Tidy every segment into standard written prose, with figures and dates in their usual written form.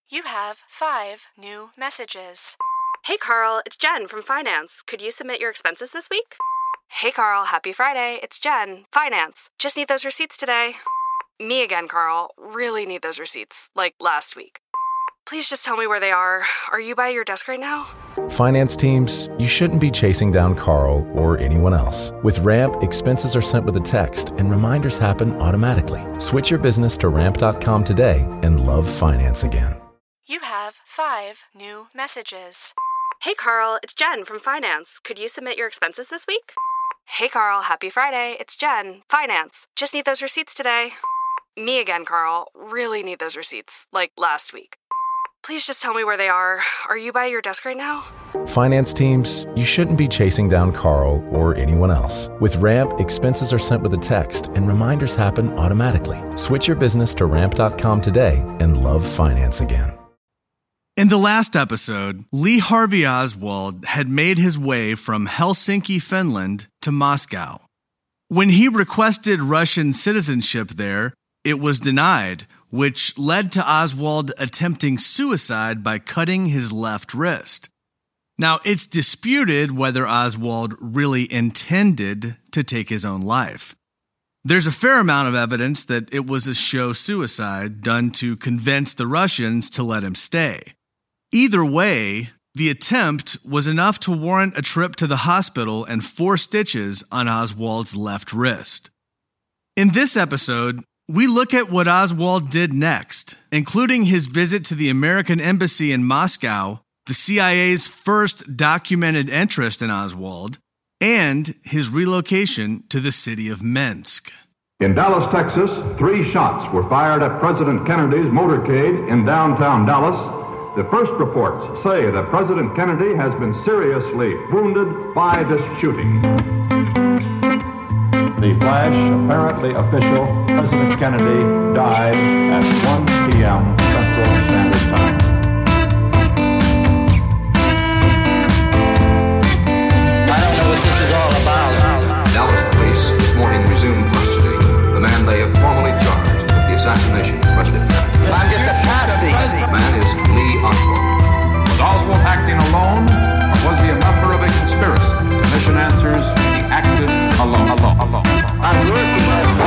You have 5 new messages. Hey Carl, it's Jen from Finance. Could you submit your expenses this week? Hey Carl, happy Friday. It's Jen, Finance. Just need those receipts today. Me again, Carl. Really need those receipts, like last week. Please just tell me where they are. Are you by your desk right now? Finance teams, you shouldn't be chasing down Carl or anyone else. With Ramp, expenses are sent with a text and reminders happen automatically. Switch your business to ramp.com today and love finance again. You have 5 new messages. Hey Carl, it's Jen from Finance. Could you submit your expenses this week? Hey Carl, happy Friday. It's Jen, Finance. Just need those receipts today. Me again, Carl. Really need those receipts, like last week. Please just tell me where they are. Are you by your desk right now? Finance teams, you shouldn't be chasing down Carl or anyone else. With Ramp, expenses are sent with a text and reminders happen automatically. Switch your business to ramp.com today and love finance again. In the last episode, Lee Harvey Oswald had made his way from Helsinki, Finland to Moscow. When he requested Russian citizenship there, it was denied, which led to Oswald attempting suicide by cutting his left wrist. Now, it's disputed whether Oswald really intended to take his own life. There's a fair amount of evidence that it was a show suicide done to convince the Russians to let him stay. Either way, the attempt was enough to warrant a trip to the hospital and 4 stitches on Oswald's left wrist. In this episode, we look at what Oswald did next, including his visit to the American Embassy in Moscow, the CIA's first documented interest in Oswald, and his relocation to the city of Minsk. In Dallas, Texas, 3 shots were fired at President Kennedy's motorcade in downtown Dallas. The first reports say that President Kennedy has been seriously wounded by this shooting. The flash, apparently official, President Kennedy died at 1 p.m. Central Standard Time. I don't know what this is all about. Dallas police this morning resumed custody the man they have formally charged with the assassination of President Kennedy. I'm just a patsy. The man is Lee Oswald. Was Oswald acting alone, or was he a member of a conspiracy? Commission answers, he acted alone. I'm working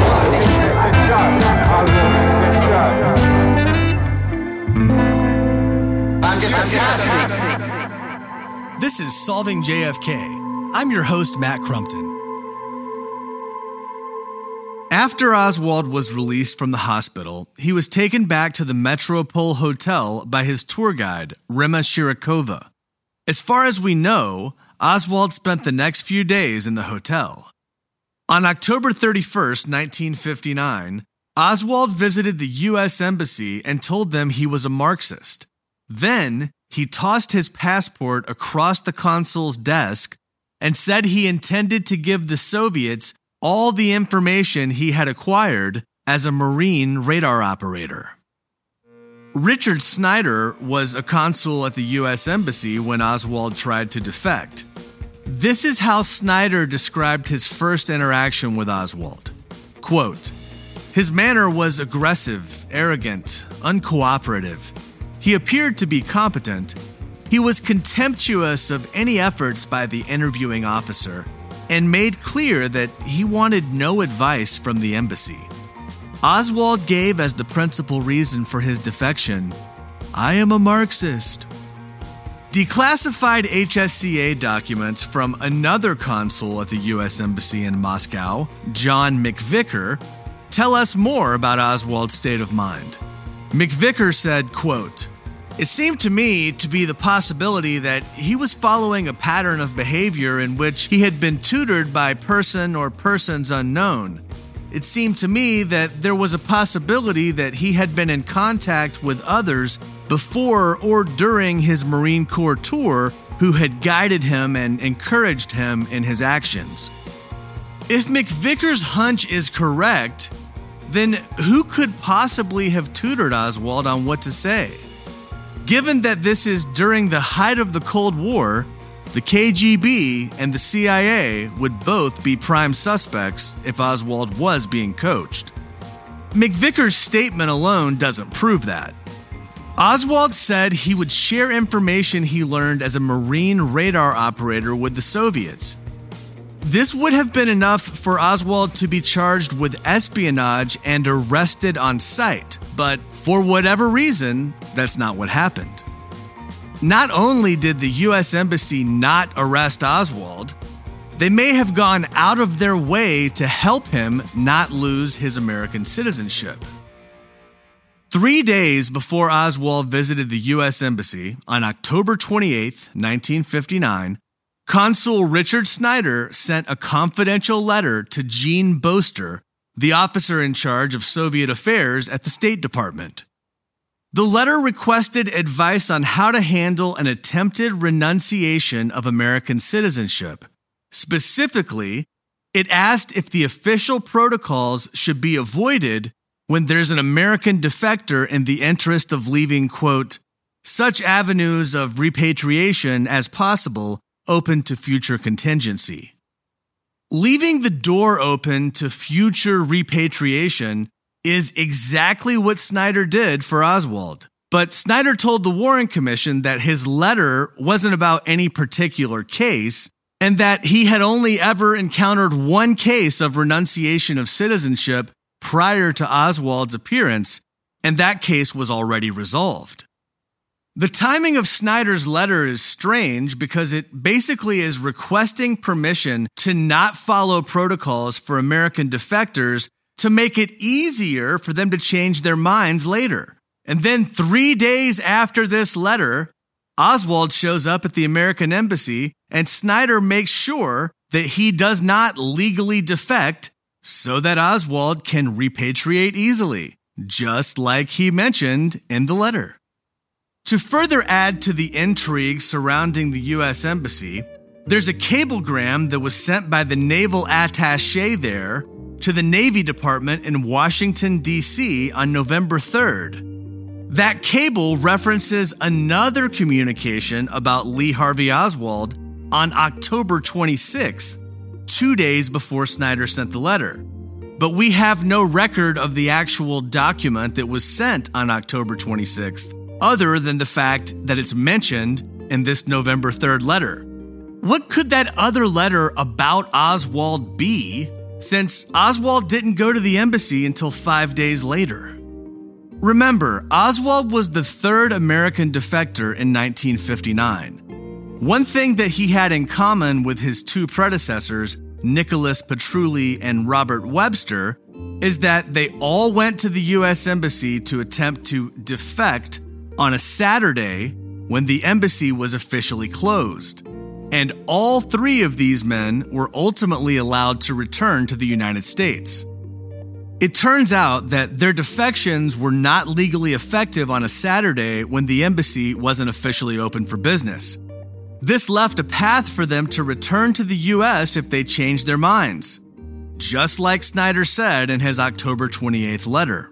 I'm just a patsy. This is Solving JFK. I'm your host, Matt Crumpton. After Oswald was released from the hospital, he was taken back to the Metropole Hotel by his tour guide, Rima Shirokova. As far as we know, Oswald spent the next few days in the hotel. On October 31st, 1959, Oswald visited the U.S. Embassy and told them he was a Marxist. Then, he tossed his passport across the consul's desk and said he intended to give the Soviets all the information he had acquired as a Marine radar operator. Richard Snyder was a consul at the U.S. Embassy when Oswald tried to defect. This is how Snyder described his first interaction with Oswald. Quote, "His manner was aggressive, arrogant, uncooperative. He appeared to be competent. He was contemptuous of any efforts by the interviewing officer and made clear that he wanted no advice from the embassy. Oswald gave as the principal reason for his defection, 'I am a Marxist.'" Declassified HSCA documents from another consul at the U.S. Embassy in Moscow, John McVicker, tell us more about Oswald's state of mind. McVicker said, quote, "It seemed to me to be the possibility that he was following a pattern of behavior in which he had been tutored by person or persons unknown. It seemed to me that there was a possibility that he had been in contact with others before or during his Marine Corps tour who had guided him and encouraged him in his actions." If McVicker's hunch is correct, then who could possibly have tutored Oswald on what to say? Given that this is during the height of the Cold War, the KGB and the CIA would both be prime suspects if Oswald was being coached. McVicker's statement alone doesn't prove that. Oswald said he would share information he learned as a Marine radar operator with the Soviets. This would have been enough for Oswald to be charged with espionage and arrested on sight, but for whatever reason, that's not what happened. Not only did the U.S. Embassy not arrest Oswald, they may have gone out of their way to help him not lose his American citizenship. 3 days before Oswald visited the U.S. Embassy on October 28, 1959, Consul Richard Snyder sent a confidential letter to Gene Boster, the officer in charge of Soviet affairs at the State Department. The letter requested advice on how to handle an attempted renunciation of American citizenship. Specifically, it asked if the official protocols should be avoided when there's an American defector in the interest of leaving, quote, such avenues of repatriation as possible open to future contingency. Leaving the door open to future repatriation is exactly what Snyder did for Oswald. But Snyder told the Warren Commission that his letter wasn't about any particular case and that he had only ever encountered one case of renunciation of citizenship prior to Oswald's appearance, and that case was already resolved. The timing of Snyder's letter is strange because it basically is requesting permission to not follow protocols for American defectors to make it easier for them to change their minds later. And then 3 days after this letter, Oswald shows up at the American Embassy and Snyder makes sure that he does not legally defect so that Oswald can repatriate easily, just like he mentioned in the letter. To further add to the intrigue surrounding the U.S. Embassy, there's a cablegram that was sent by the naval attaché there to the Navy Department in Washington, D.C. on November 3rd. That cable references another communication about Lee Harvey Oswald on October 26th, 2 days before Snyder sent the letter. But we have no record of the actual document that was sent on October 26th, other than the fact that it's mentioned in this November 3rd letter. What could that other letter about Oswald be, since Oswald didn't go to the embassy until 5 days later? Remember, Oswald was the third American defector in 1959. One thing that he had in common with his two predecessors, Nicholas Petrulli and Robert Webster, is that they all went to the U.S. Embassy to attempt to defect on a Saturday when the embassy was officially closed. And all three of these men were ultimately allowed to return to the United States. It turns out that their defections were not legally effective on a Saturday when the embassy wasn't officially open for business. This left a path for them to return to the U.S. if they changed their minds, just like Snyder said in his October 28th letter.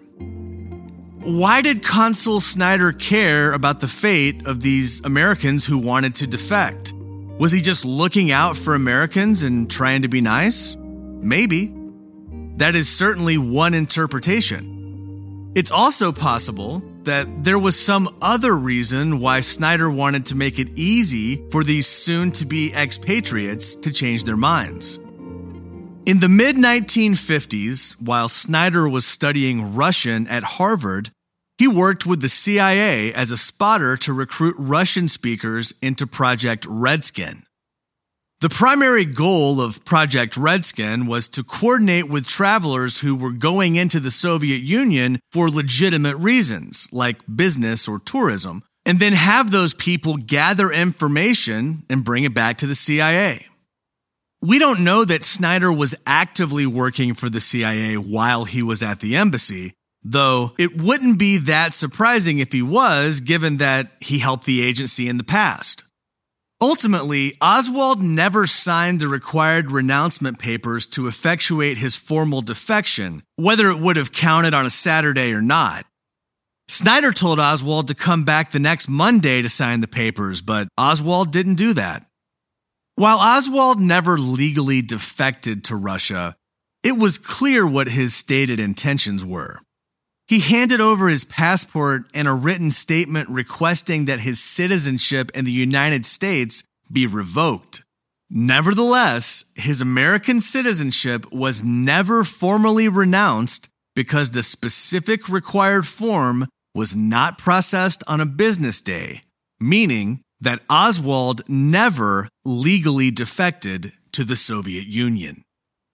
Why did Consul Snyder care about the fate of these Americans who wanted to defect? Was he just looking out for Americans and trying to be nice? Maybe. That is certainly one interpretation. It's also possible that there was some other reason why Snyder wanted to make it easy for these soon-to-be expatriates to change their minds. In the mid-1950s, while Snyder was studying Russian at Harvard, he worked with the CIA as a spotter to recruit Russian speakers into Project Redskin. The primary goal of Project Redskin was to coordinate with travelers who were going into the Soviet Union for legitimate reasons, like business or tourism, and then have those people gather information and bring it back to the CIA. We don't know that Snyder was actively working for the CIA while he was at the embassy, though it wouldn't be that surprising if he was, given that he helped the agency in the past. Ultimately, Oswald never signed the required renouncement papers to effectuate his formal defection, whether it would have counted on a Saturday or not. Snyder told Oswald to come back the next Monday to sign the papers, but Oswald didn't do that. While Oswald never legally defected to Russia, it was clear what his stated intentions were. He handed over his passport and a written statement requesting that his citizenship in the United States be revoked. Nevertheless, his American citizenship was never formally renounced because the specific required form was not processed on a business day, meaning that Oswald never legally defected to the Soviet Union.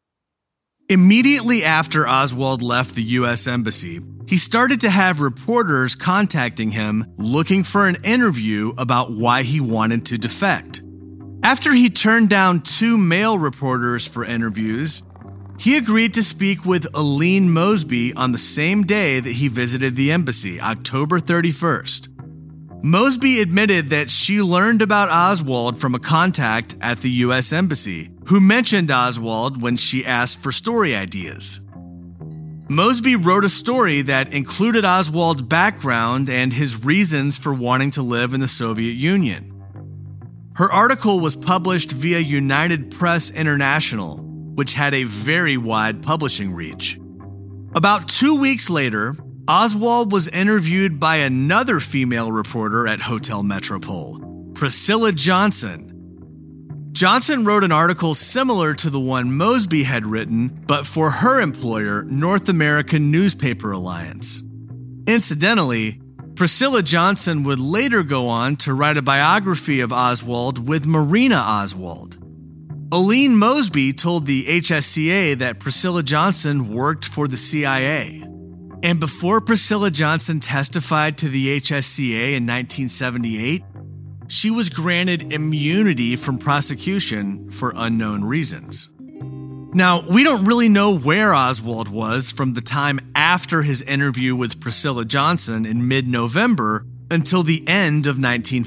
Immediately after Oswald left the U.S. Embassy, he started to have reporters contacting him looking for an interview about why he wanted to defect. After he turned down 2 male reporters for interviews, he agreed to speak with Aline Mosby on the same day that he visited the embassy, October 31st. Mosby admitted that she learned about Oswald from a contact at the U.S. Embassy, who mentioned Oswald when she asked for story ideas. Mosby wrote a story that included Oswald's background and his reasons for wanting to live in the Soviet Union. Her article was published via United Press International, which had a very wide publishing reach. About 2 weeks later, Oswald was interviewed by another female reporter at Hotel Metropole, Priscilla Johnson. Johnson wrote an article similar to the one Mosby had written, but for her employer, North American Newspaper Alliance. Incidentally, Priscilla Johnson would later go on to write a biography of Oswald with Marina Oswald. Aline Mosby told the HSCA that Priscilla Johnson worked for the CIA. And before Priscilla Johnson testified to the HSCA in 1978, she was granted immunity from prosecution for unknown reasons. Now, we don't really know where Oswald was from the time after his interview with Priscilla Johnson in mid-November until the end of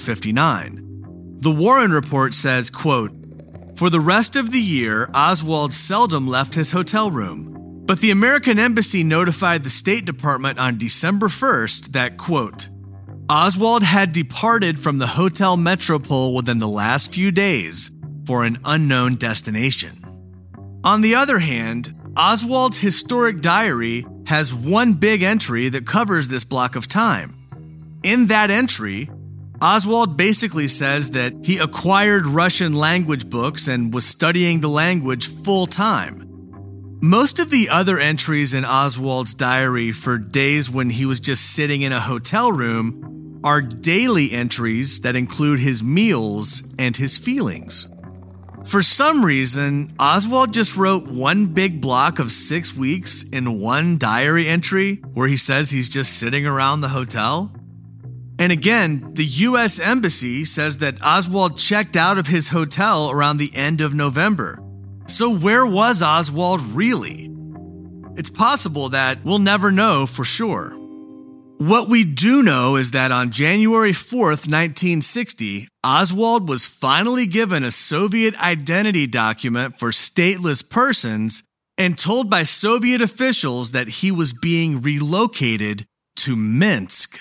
1959. The Warren Report says, quote, "For the rest of the year, Oswald seldom left his hotel room. But the American Embassy notified the State Department on December 1st that, quote, Oswald had departed from the Hotel Metropole within the last few days for an unknown destination." On the other hand, Oswald's historic diary has one big entry that covers this block of time. In that entry, Oswald basically says that he acquired Russian language books and was studying the language full time. Most of the other entries in Oswald's diary for days when he was just sitting in a hotel room are daily entries that include his meals and his feelings. For some reason, Oswald just wrote one big block of 6 weeks in one diary entry where he says he's just sitting around the hotel. And again, the U.S. Embassy says that Oswald checked out of his hotel around the end of November. So where was Oswald really? It's possible that we'll never know for sure. What we do know is that on January 4th, 1960, Oswald was finally given a Soviet identity document for stateless persons and told by Soviet officials that he was being relocated to Minsk,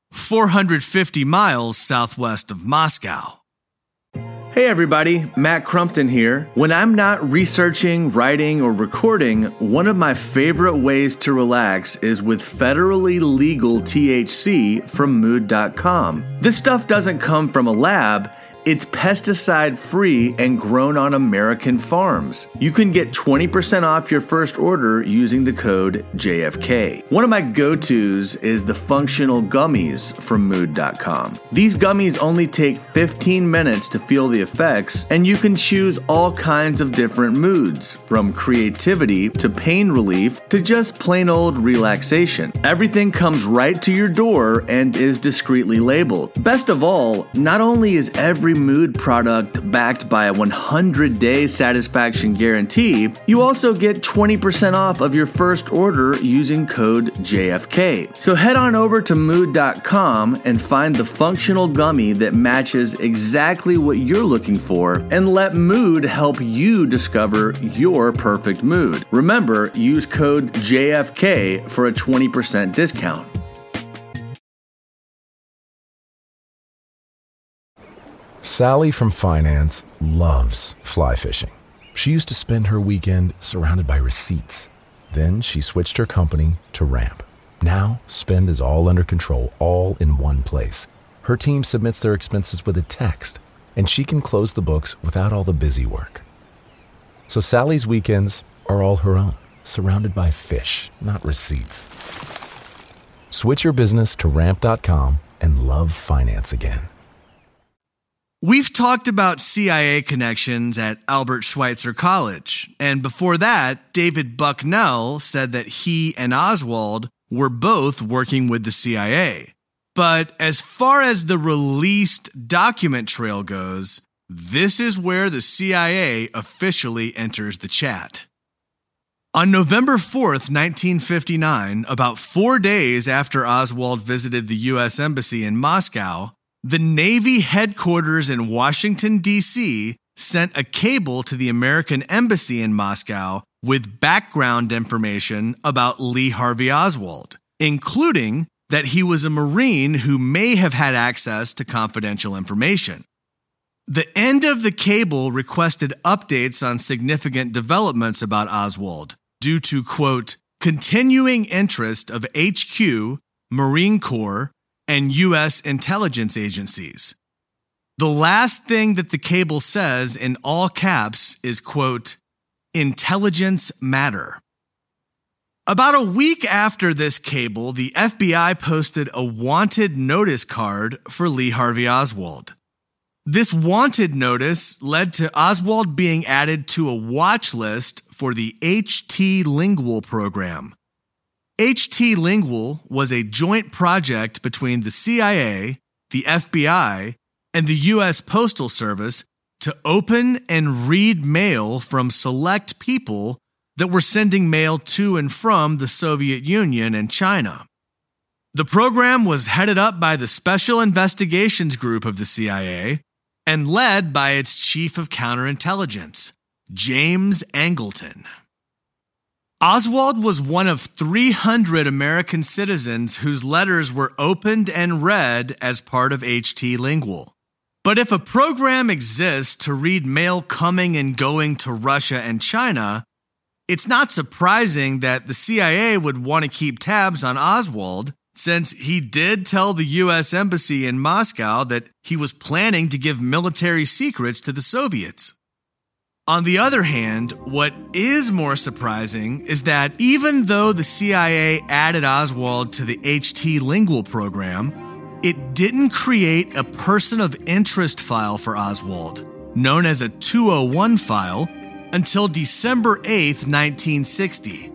450 miles southwest of Moscow. Hey everybody, Matt Crumpton here. When I'm not researching, writing, or recording, one of my favorite ways to relax is with federally legal THC from Mood.com. This stuff doesn't come from a lab. It's pesticide-free and grown on American farms. You can get 20% off your first order using the code JFK. One of my go-tos is the functional gummies from Mood.com. These gummies only take 15 minutes to feel the effects, and you can choose all kinds of different moods, from creativity to pain relief to just plain old relaxation. Everything comes right to your door and is discreetly labeled. Best of all, not only is every mood product backed by a 100-day satisfaction guarantee, you also get 20% off of your first order using code JFK. So head on over to Mood.com and find the functional gummy that matches exactly what you're looking for, and let Mood help you discover your perfect mood. Remember, use code JFK for a 20% discount. Sally from finance loves fly fishing. She used to spend her weekend surrounded by receipts. Then she switched her company to Ramp. Now, spend is all under control, all in one place. Her team submits their expenses with a text, and she can close the books without all the busy work. So Sally's weekends are all her own, surrounded by fish, not receipts. Switch your business to Ramp.com and love finance again. We've talked about CIA connections at Albert Schweitzer College, and before that, David Bucknell said that he and Oswald were both working with the CIA. But as far as the released document trail goes, this is where the CIA officially enters the chat. On November 4th, 1959, about 4 days after Oswald visited the U.S. Embassy in Moscow, the Navy headquarters in Washington, D.C. sent a cable to the American Embassy in Moscow with background information about Lee Harvey Oswald, including that he was a Marine who may have had access to confidential information. The end of the cable requested updates on significant developments about Oswald due to, quote, continuing interest of HQ, Marine Corps, and U.S. intelligence agencies. The last thing that the cable says in all caps is, quote, intelligence matter. About a week after this cable, the FBI posted a wanted notice card for Lee Harvey Oswald. This wanted notice led to Oswald being added to a watch list for the HT Lingual program. HT Lingual was a joint project between the CIA, the FBI, and the U.S. Postal Service to open and read mail from select people that were sending mail to and from the Soviet Union and China. The program was headed up by the Special Investigations Group of the CIA and led by its Chief of Counterintelligence, James Angleton. Oswald was one of 300 American citizens whose letters were opened and read as part of HT Lingual. But if a program exists to read mail coming and going to Russia and China, it's not surprising that the CIA would want to keep tabs on Oswald, since he did tell the U.S. Embassy in Moscow that he was planning to give military secrets to the Soviets. On the other hand, what is more surprising is that even though the CIA added Oswald to the HT Lingual program, it didn't create a person of interest file for Oswald, known as a 201 file, until December 8th, 1960,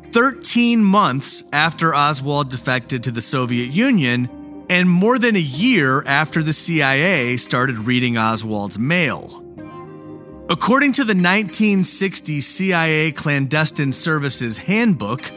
13 months after Oswald defected to the Soviet Union and more than a year after the CIA started reading Oswald's mail. According to the 1960 CIA Clandestine Services Handbook,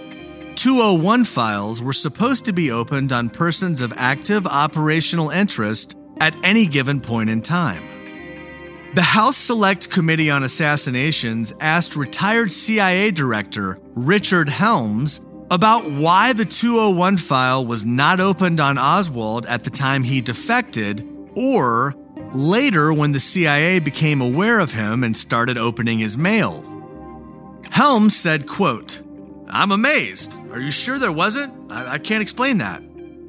201 files were supposed to be opened on persons of active operational interest at any given point in time. The House Select Committee on Assassinations asked retired CIA Director Richard Helms about why the 201 file was not opened on Oswald at the time he defected, or later when the CIA became aware of him and started opening his mail. Helms said, quote, "I'm amazed. Are you sure there wasn't? I can't explain that."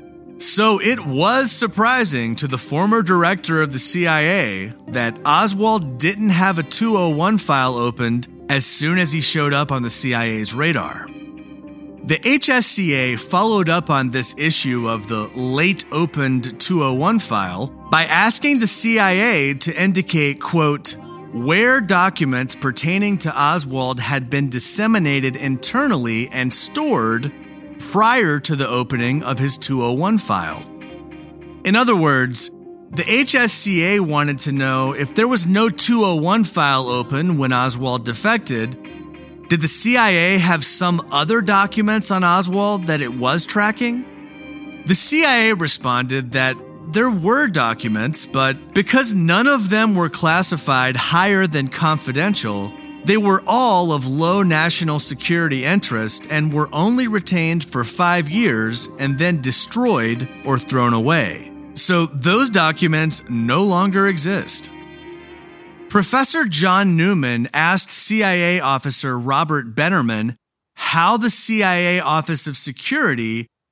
So it was surprising to the former director of the CIA that Oswald didn't have a 201 file opened as soon as he showed up on the CIA's radar. The HSCA followed up on this issue of the late opened 201 file by asking the CIA to indicate, quote, where documents pertaining to Oswald had been disseminated internally and stored prior to the opening of his 201 file. In other words, the HSCA wanted to know if there was no 201 file open when Oswald defected, did the CIA have some other documents on Oswald that it was tracking? The CIA responded that there were documents, but because none of them were classified higher than confidential, they were all of low national security interest and were only retained for 5 years and then destroyed or thrown away. So those documents no longer exist. Professor John Newman asked CIA officer Robert Bennerman how the CIA Office of Security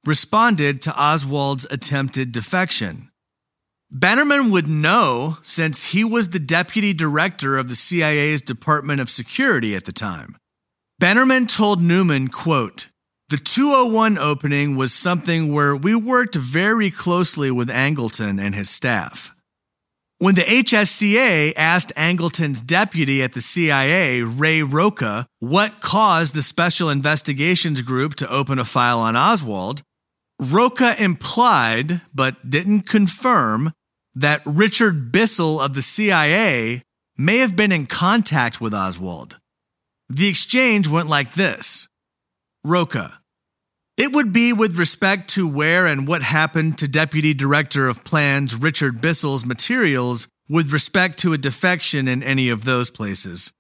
responded to Oswald's attempted defection. Bannerman would know since he was the deputy director of the CIA's Department of Security at the time. Bannerman told Newman, quote, "The 201 opening was something where we worked very closely with Angleton and his staff. When the HSCA asked Angleton's deputy at the CIA, Ray Rocha, what caused the Special Investigations Group to open a file on Oswald, Rocha implied, but didn't confirm, that Richard Bissell of the CIA may have been in contact with Oswald. The exchange went like this. Rocha: It would be with respect to where and what happened to Deputy Director of Plans Richard Bissell's materials with respect to a defection in any of those places.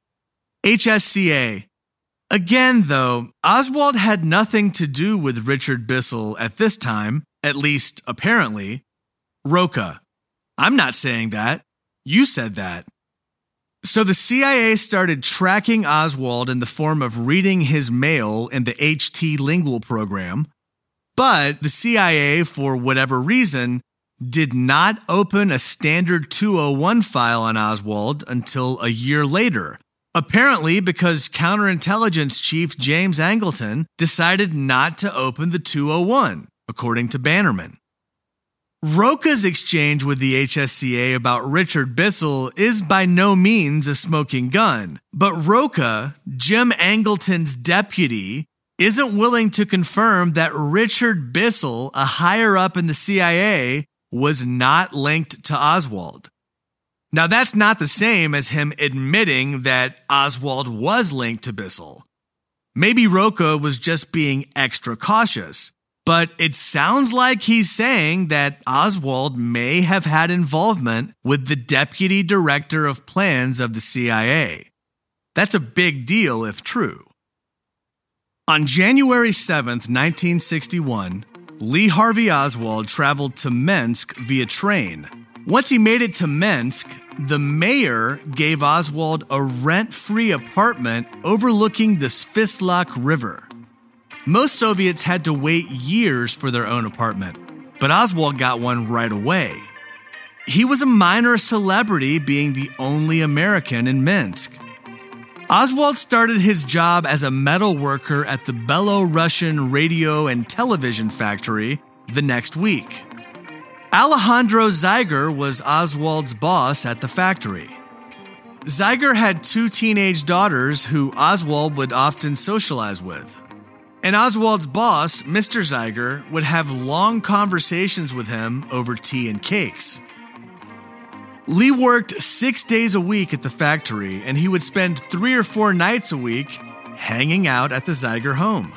HSCA: Again, though, Oswald had nothing to do with Richard Bissell at this time, at least apparently. Rocha: I'm not saying that. You said that. So the CIA started tracking Oswald in the form of reading his mail in the HT Lingual program, but the CIA, for whatever reason, did not open a standard 201 file on Oswald until a year later, apparently because counterintelligence chief James Angleton decided not to open the 201, according to Bannerman. Rocha's exchange with the HSCA about Richard Bissell is by no means a smoking gun, but Rocha, Jim Angleton's deputy, isn't willing to confirm that Richard Bissell, a higher up in the CIA, was not linked to Oswald. Now that's not the same as him admitting that Oswald was linked to Bissell. Maybe Rocha was just being extra cautious. But it sounds like he's saying that Oswald may have had involvement with the deputy director of plans of the CIA. That's a big deal if true. On January 7th, 1961, Lee Harvey Oswald traveled to Minsk via train. Once he made it to Minsk, the mayor gave Oswald a rent-free apartment overlooking the Svislach River. Most Soviets had to wait years for their own apartment, but Oswald got one right away. He was a minor celebrity, being the only American in Minsk. Oswald started his job as a metal worker at the Belarusian radio and television factory the next week. Alejandro Zeiger was Oswald's boss at the factory. Zeiger had 2 teenage daughters who Oswald would often socialize with. And Oswald's boss, Mr. Zeiger, would have long conversations with him over tea and cakes. Lee worked 6 days a week at the factory, and he would spend 3 or 4 nights a week hanging out at the Zeiger home.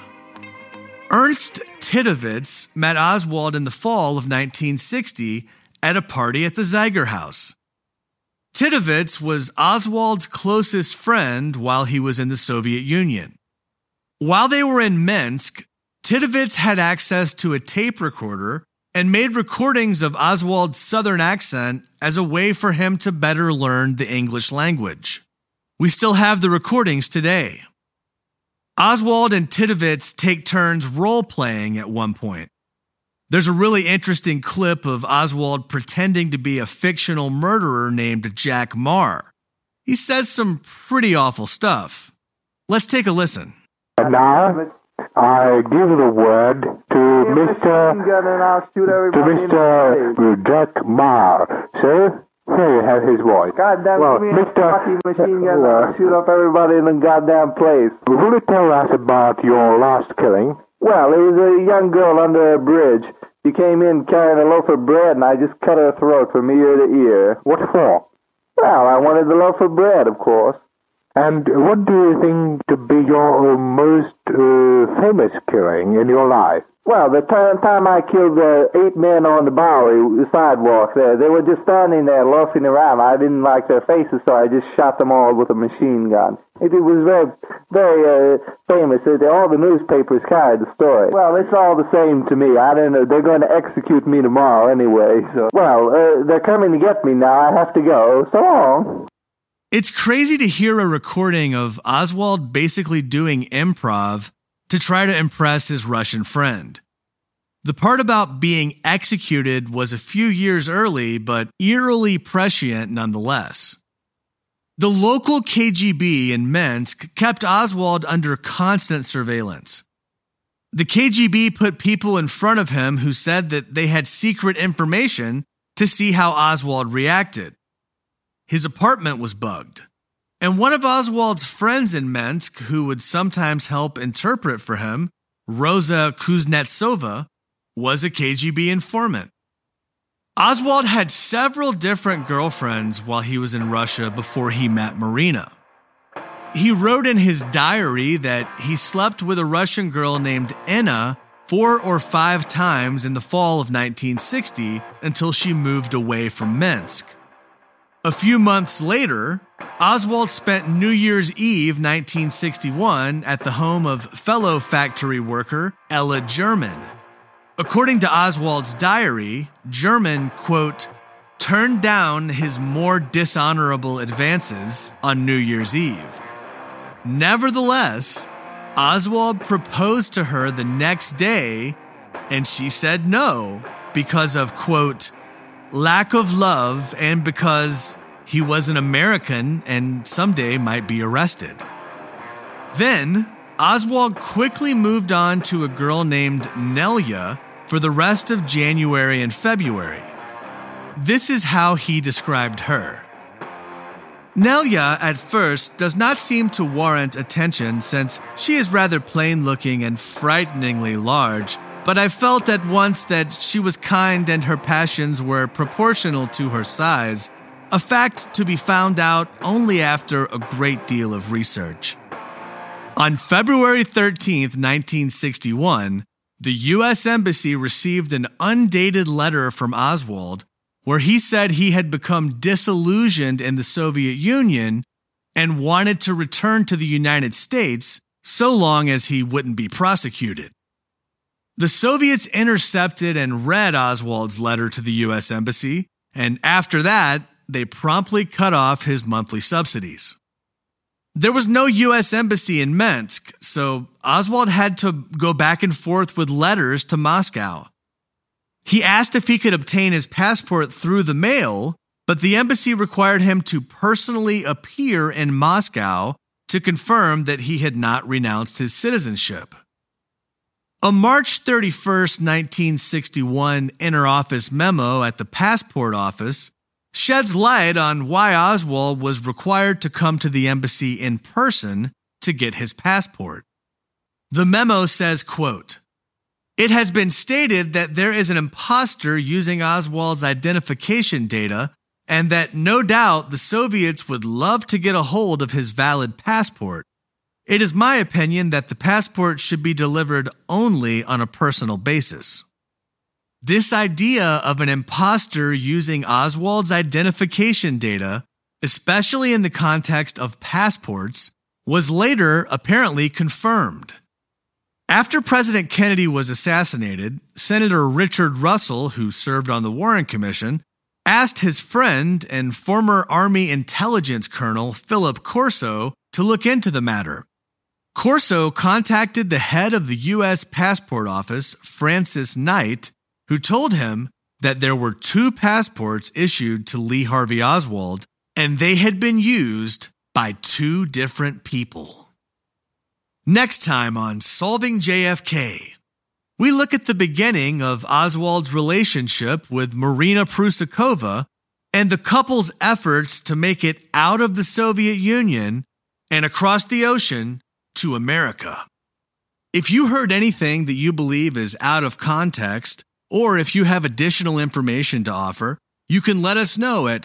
Ernst Titovitz met Oswald in the fall of 1960 at a party at the Zeiger house. Titovitz was Oswald's closest friend while he was in the Soviet Union. While they were in Minsk, Titovitz had access to a tape recorder and made recordings of Oswald's southern accent as a way for him to better learn the English language. We still have the recordings today. Oswald and Titovitz take turns role-playing at one point. There's a really interesting clip of Oswald pretending to be a fictional murderer named Jack Marr. He says some pretty awful stuff. Let's take a listen. Now, I give the word to Mr. Jack Marr. Sir, here you have his voice. Goddamn, well, Mr. Machine gun, I'll shoot up everybody in the goddamn place. Will you tell us about your last killing? Well, it was a young girl under a bridge. She came in carrying a loaf of bread, and I just cut her throat from ear to ear. What for? Well, I wanted the loaf of bread, of course. And what do you think to be your most famous killing in your life? Well, the time I killed 8 men on the Bowery sidewalk there, they were just standing there loafing around. I didn't like their faces, so I just shot them all with a machine gun. It was very, very famous. All the newspapers carried the story. Well, it's all the same to me. I don't know. They're going to execute me tomorrow anyway. So, well, they're coming to get me now. I have to go. So long. It's crazy to hear a recording of Oswald basically doing improv to try to impress his Russian friend. The part about being executed was a few years early, but eerily prescient nonetheless. The local KGB in Minsk kept Oswald under constant surveillance. The KGB put people in front of him who said that they had secret information to see how Oswald reacted. His apartment was bugged, and one of Oswald's friends in Minsk, who would sometimes help interpret for him, Rosa Kuznetsova, was a KGB informant. Oswald had several different girlfriends while he was in Russia before he met Marina. He wrote in his diary that he slept with a Russian girl named Anna 4 or 5 times in the fall of 1960 until she moved away from Minsk. A few months later, Oswald spent New Year's Eve 1961 at the home of fellow factory worker Ella German. According to Oswald's diary, German, quote, turned down his more dishonorable advances on New Year's Eve. Nevertheless, Oswald proposed to her the next day, and she said no because of, quote, lack of love and because he was an American and someday might be arrested. Then, Oswald quickly moved on to a girl named Nelia for the rest of January and February. This is how he described her. Nelia, at first, does not seem to warrant attention since she is rather plain-looking and frighteningly large, but I felt at once that she was kind and her passions were proportional to her size, a fact to be found out only after a great deal of research. On February 13th, 1961, the U.S. Embassy received an undated letter from Oswald where he said he had become disillusioned in the Soviet Union and wanted to return to the United States so long as he wouldn't be prosecuted. The Soviets intercepted and read Oswald's letter to the U.S. Embassy, and after that, they promptly cut off his monthly subsidies. There was no U.S. Embassy in Minsk, so Oswald had to go back and forth with letters to Moscow. He asked if he could obtain his passport through the mail, but the embassy required him to personally appear in Moscow to confirm that he had not renounced his citizenship. A March 31st, 1961 interoffice memo at the passport office sheds light on why Oswald was required to come to the embassy in person to get his passport. The memo says, quote, "It has been stated that there is an imposter using Oswald's identification data and that no doubt the Soviets would love to get a hold of his valid passport. It is my opinion that the passport should be delivered only on a personal basis." This idea of an imposter using Oswald's identification data, especially in the context of passports, was later apparently confirmed. After President Kennedy was assassinated, Senator Richard Russell, who served on the Warren Commission, asked his friend and former Army intelligence colonel Philip Corso to look into the matter. Corso contacted the head of the U.S. Passport Office, Francis Knight, who told him that there were 2 passports issued to Lee Harvey Oswald, and they had been used by 2 different people. Next time on Solving JFK, we look at the beginning of Oswald's relationship with Marina Prusakova and the couple's efforts to make it out of the Soviet Union and across the ocean to America. If you heard anything that you believe is out of context, or if you have additional information to offer, you can let us know at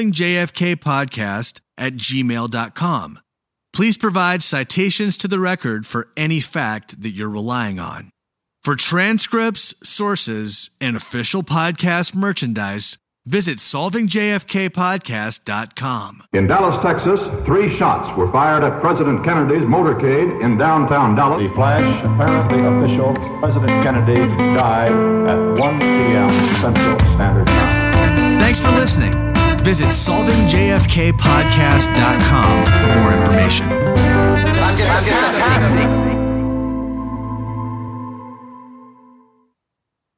solvingjfkpodcast@gmail.com. Please provide citations to the record for any fact that you're relying on. For transcripts, sources, and official podcast merchandise, visit solvingjfkpodcast.com. In Dallas, Texas, 3 shots were fired at President Kennedy's motorcade in downtown Dallas. The flash, apparently official. President Kennedy died at 1 p.m. Central Standard Time. Thanks for listening. Visit solvingjfkpodcast.com for more information. I'm getting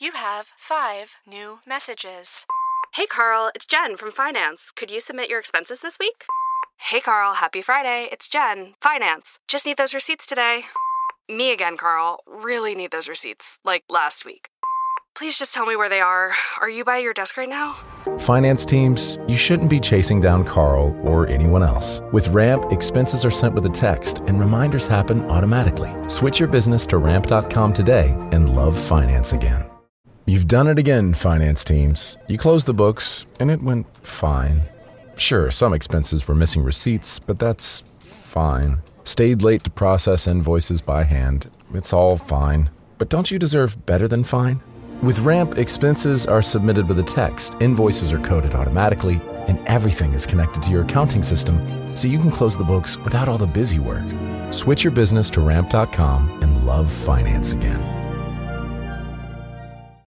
You have 5 new messages. Hey Carl, it's Jen from Finance. Could you submit your expenses this week? Hey Carl, happy Friday. It's Jen, Finance. Just need those receipts today. Me again, Carl. Really need those receipts, like last week. Please just tell me where they are. Are you by your desk right now? Finance teams, you shouldn't be chasing down Carl or anyone else. With Ramp, expenses are sent with a text and reminders happen automatically. Switch your business to ramp.com today and love finance again. You've done it again, finance teams. You closed the books and it went fine. Sure, some expenses were missing receipts, but that's fine. Stayed late to process invoices by hand. It's all fine. But don't you deserve better than fine? With Ramp, expenses are submitted with a text, invoices are coded automatically, and everything is connected to your accounting system, so you can close the books without all the busy work. Switch your business to ramp.com and love finance again.